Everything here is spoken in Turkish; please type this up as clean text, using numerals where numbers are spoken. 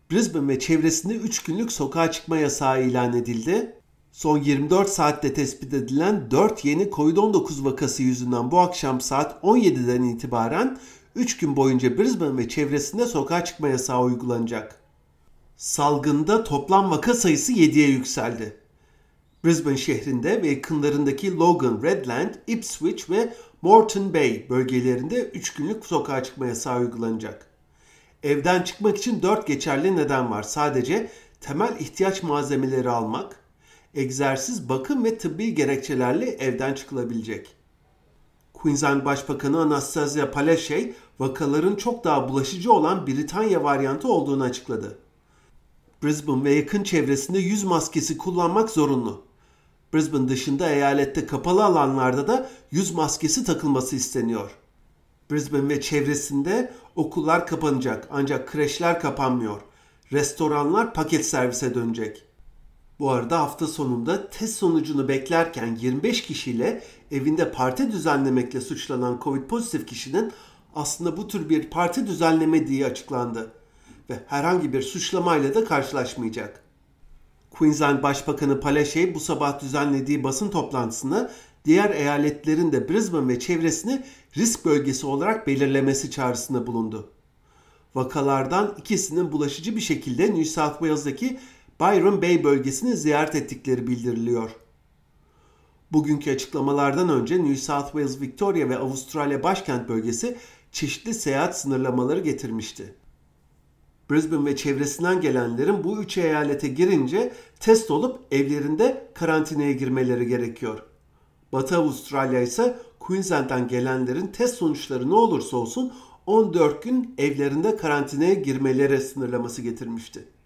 Brisbane ve çevresinde 3 günlük sokağa çıkma yasağı ilan edildi. Son 24 saatte tespit edilen 4 yeni COVID-19 vakası yüzünden bu akşam saat 17'den itibaren 3 gün boyunca Brisbane ve çevresinde sokağa çıkma yasağı uygulanacak. Salgında toplam vaka sayısı 7'ye yükseldi. Brisbane şehrinde ve yakınlarındaki Logan, Redland, Ipswich ve Moreton Bay bölgelerinde 3 günlük sokağa çıkma yasağı uygulanacak. Evden çıkmak için 4 geçerli neden var. Sadece temel ihtiyaç malzemeleri almak, egzersiz, bakım ve tıbbi gerekçelerle evden çıkılabilecek. Queensland Başbakanı Anastasia Palaszczuk, vakaların çok daha bulaşıcı olan Britanya varyantı olduğunu açıkladı. Brisbane ve yakın çevresinde yüz maskesi kullanmak zorunlu. Brisbane dışında eyalette kapalı alanlarda da yüz maskesi takılması isteniyor. Brisbane ve çevresinde okullar kapanacak ancak kreşler kapanmıyor. Restoranlar paket servise dönecek. Bu arada hafta sonunda test sonucunu beklerken 25 kişiyle evinde parti düzenlemekle suçlanan Covid pozitif kişinin aslında bu tür bir parti düzenlemediği açıklandı ve herhangi bir suçlamayla da karşılaşmayacak. Queensland Başbakanı Palaszczuk bu sabah düzenlediği basın toplantısında diğer eyaletlerin de Brisbane ve çevresini risk bölgesi olarak belirlemesi çağrısında bulundu. Vakalardan ikisinin bulaşıcı bir şekilde New South Wales'daki Byron Bay bölgesini ziyaret ettikleri bildiriliyor. Bugünkü açıklamalardan önce New South Wales, Victoria ve Avustralya başkent bölgesi çeşitli seyahat sınırlamaları getirmişti. Brisbane ve çevresinden gelenlerin bu 3 eyalete girince test olup evlerinde karantinaya girmeleri gerekiyor. Batı Avustralya ise Queensland'dan gelenlerin test sonuçları ne olursa olsun 14 gün evlerinde karantinaya girmeleri sınırlaması getirmişti.